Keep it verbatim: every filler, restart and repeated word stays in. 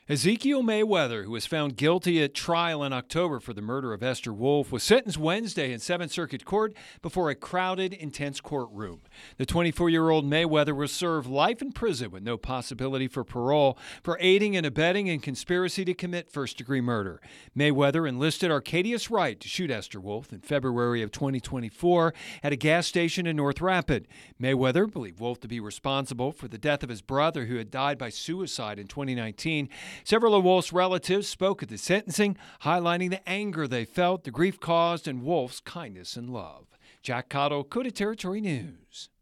Ezekiel Mayweather, who was found guilty at trial in October for the murder of Esther Wolf, was sentenced Wednesday in Seventh Circuit Court before a crowded, intense courtroom. The twenty-four-year-old Mayweather will serve life in prison with no possibility for parole for aiding and abetting in conspiracy to commit first-degree murder. Mayweather enlisted Arcadius Wright to shoot Esther Wolf in February of twenty twenty-four at a gas station in North Rapid. Mayweather believed Wolf to be responsible for the death of his brother, who had died by suicide in twenty nineteen. Several of Wolf's relatives spoke at the sentencing, highlighting the anger they felt, the grief caused, and Wolf's kindness and love. Jack Cottle, Coda Territory News.